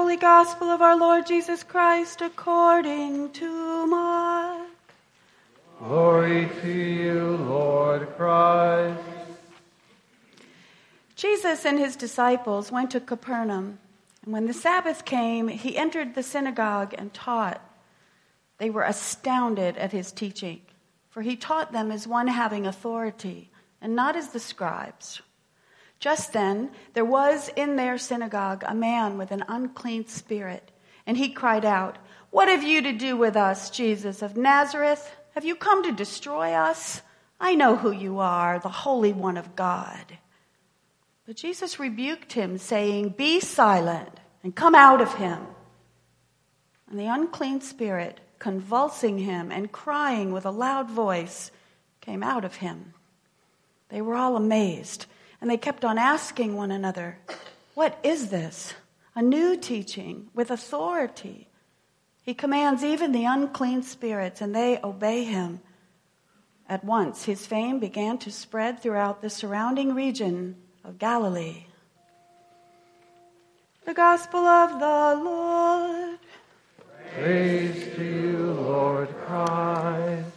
Holy Gospel of our Lord Jesus Christ according to Mark. Glory to you, Lord Christ. Jesus and his disciples went to Capernaum, and when the Sabbath came, he entered the synagogue and taught. They were astounded at his teaching, for he taught them as one having authority, and not as the scribes. Just then, there was in their synagogue a man with an unclean spirit, and he cried out, "What have you to do with us, Jesus of Nazareth? Have you come to destroy us? I know who you are, the Holy One of God." But Jesus rebuked him, saying, "Be silent and come out of him." And the unclean spirit, convulsing him and crying with a loud voice, came out of him. They were all amazed, and they kept on asking one another, "What is this? A new teaching with authority. He commands even the unclean spirits, and they obey him." At once his fame began to spread throughout the surrounding region of Galilee. The Gospel of the Lord. Praise to you, Lord Christ.